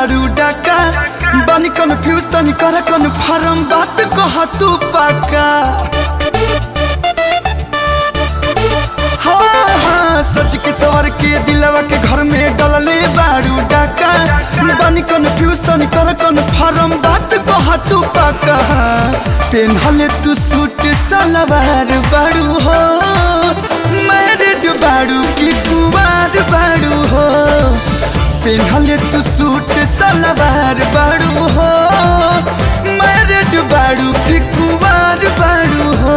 बारू डाका बानी कन्फ्यूज तनी कर कन्फर्म बात कह तू पाका। हाँ सच के सवर के दिलवा के घर में डलले बारू डाका बानी कन्फ्यूज तनी कर कन्फर्म बात कह तू पाका। पेन्हले तू सूट सलवार बारू हो मैरिड बारू की कुवार बारू हो। पेन्हले तू सूट सलवार बारू हो मैरिड बारू की कुवार बारू हो।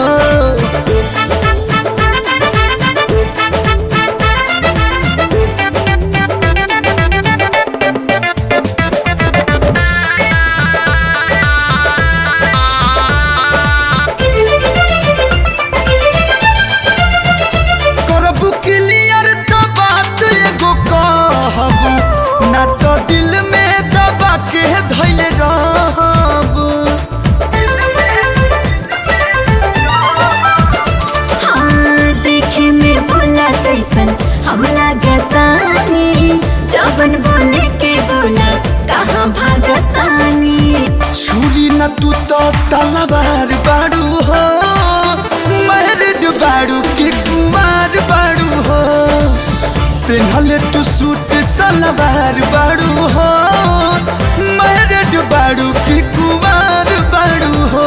हमला गतानी जबन बोले के बोला कहाँ भागतानी। छुरी न तू तो तलवार बारू हो मैरिड बारू की कुमार बारू हो। पेन्हले तू सूट सलवार बारू हो मैरिड बारू की कुमार बारू हो।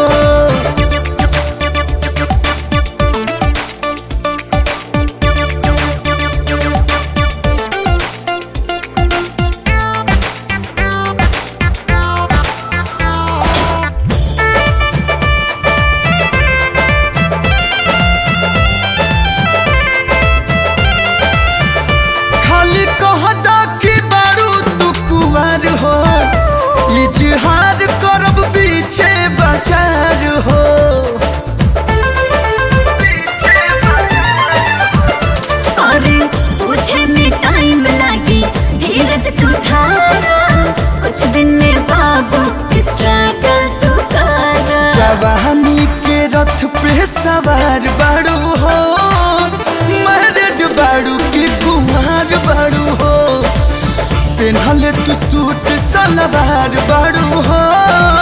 हो इजहार करब पीछे बाजार हो। अरे पूछे में टाइम लागी धीरज तू धारा कुछ दिन में बाबू स्ट्रगल तू करा। जवानी के रथ पे सवार बारू हो मैरिड बारू की कुमार बारू हो। पेन्हले तू सूट सलवार बारू हो